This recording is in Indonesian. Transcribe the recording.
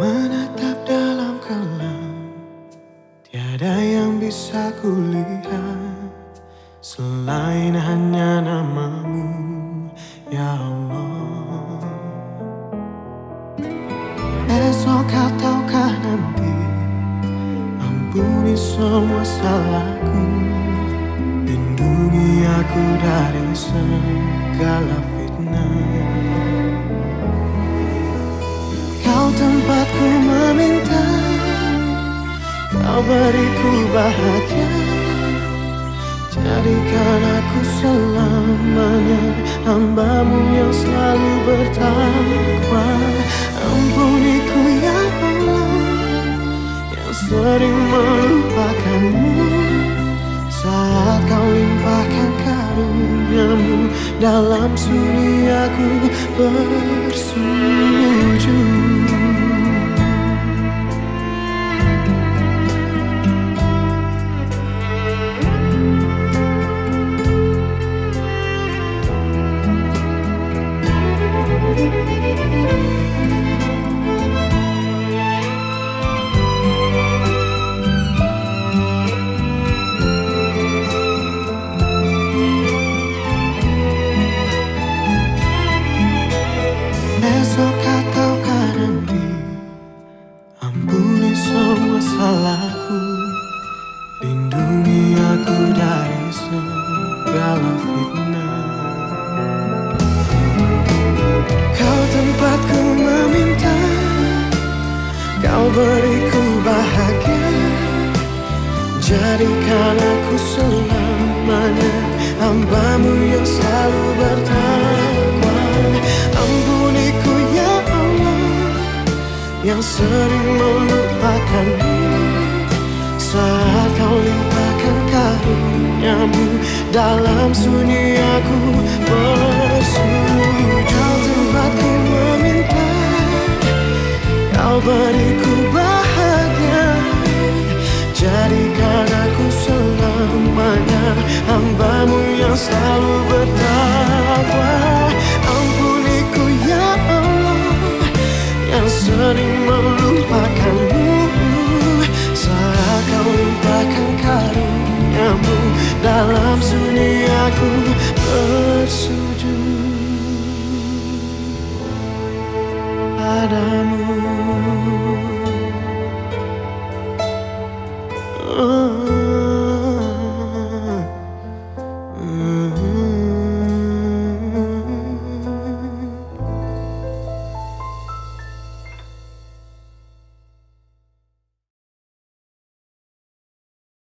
menatap dalam kelam, tiada yang bisa kulihat selain hanya namamu, ya Allah. Esok ataukah nanti, ampuni semua salahku, lindungi aku dari segala fitnah. Kau tempatku meminta, kau beriku bahagia, jadikan aku selamanya hamba-Mu yang selalu bertakwa. Ampuniku ya Allah, yang sering melupakan-Mu, saat Kau limpahkan karunia-Mu, dalam sunyi aku bersujud. Esok ataukah nanti, ampuni semua salahku, lindungi aku dari segala fitnah. Kau tempatku meminta, Kau beriku bahagia, jadikan aku selamanya hamba-Mu yang selalu bertakwa. Ampuniku ya Allah, yang sering melupakan-Mu, saat Kau limpahkan karunia-Mu, dalam sunyi aku bersujud. Kau tempatku meminta, Kau beriku bahagia, jadikan aku selamanya hamba-Mu yang selalu bertakwa. Ampuniku ya Allah, yang sering melupakan-Mu, saat Kau limpahkan karunia-Mu, dalam sunyi aku bersujud padamu.